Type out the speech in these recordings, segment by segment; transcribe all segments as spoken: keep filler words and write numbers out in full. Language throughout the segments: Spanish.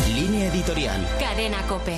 Línea editorial. Cadena COPE.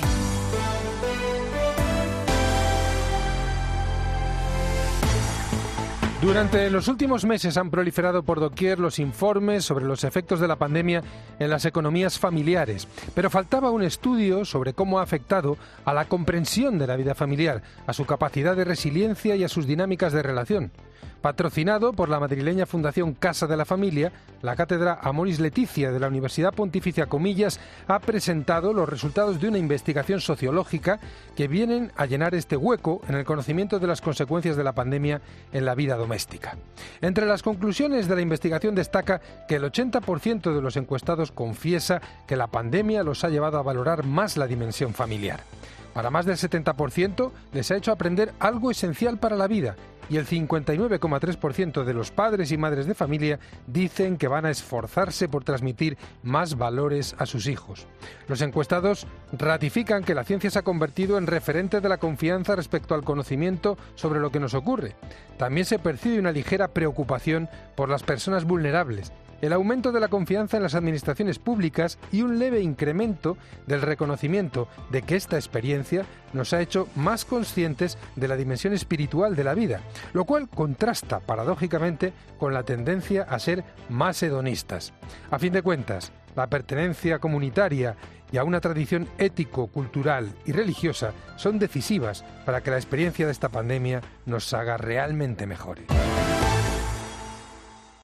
Durante los últimos meses han proliferado por doquier los informes sobre los efectos de la pandemia en las economías familiares, pero faltaba un estudio sobre cómo ha afectado a la comprensión de la vida familiar, a su capacidad de resiliencia y a sus dinámicas de relación. Patrocinado por la madrileña Fundación Casa de la Familia, la Cátedra Amoris Laetitia de la Universidad Pontificia Comillas ha presentado los resultados de una investigación sociológica que vienen a llenar este hueco en el conocimiento de las consecuencias de la pandemia en la vida doméstica. Entre las conclusiones de la investigación destaca que el ochenta por ciento de los encuestados confiesa que la pandemia los ha llevado a valorar más la dimensión familiar. Para más del setenta por ciento les ha hecho aprender algo esencial para la vida y el cincuenta y nueve coma tres por ciento de los padres y madres de familia dicen que van a esforzarse por transmitir más valores a sus hijos. Los encuestados ratifican que la ciencia se ha convertido en referente de la confianza respecto al conocimiento sobre lo que nos ocurre. También se percibe una ligera preocupación por las personas vulnerables, el aumento de la confianza en las administraciones públicas y un leve incremento del reconocimiento de que esta experiencia nos ha hecho más conscientes de la dimensión espiritual de la vida, lo cual contrasta paradójicamente con la tendencia a ser más hedonistas. A fin de cuentas, la pertenencia comunitaria y a una tradición ético, cultural y religiosa son decisivas para que la experiencia de esta pandemia nos haga realmente mejores.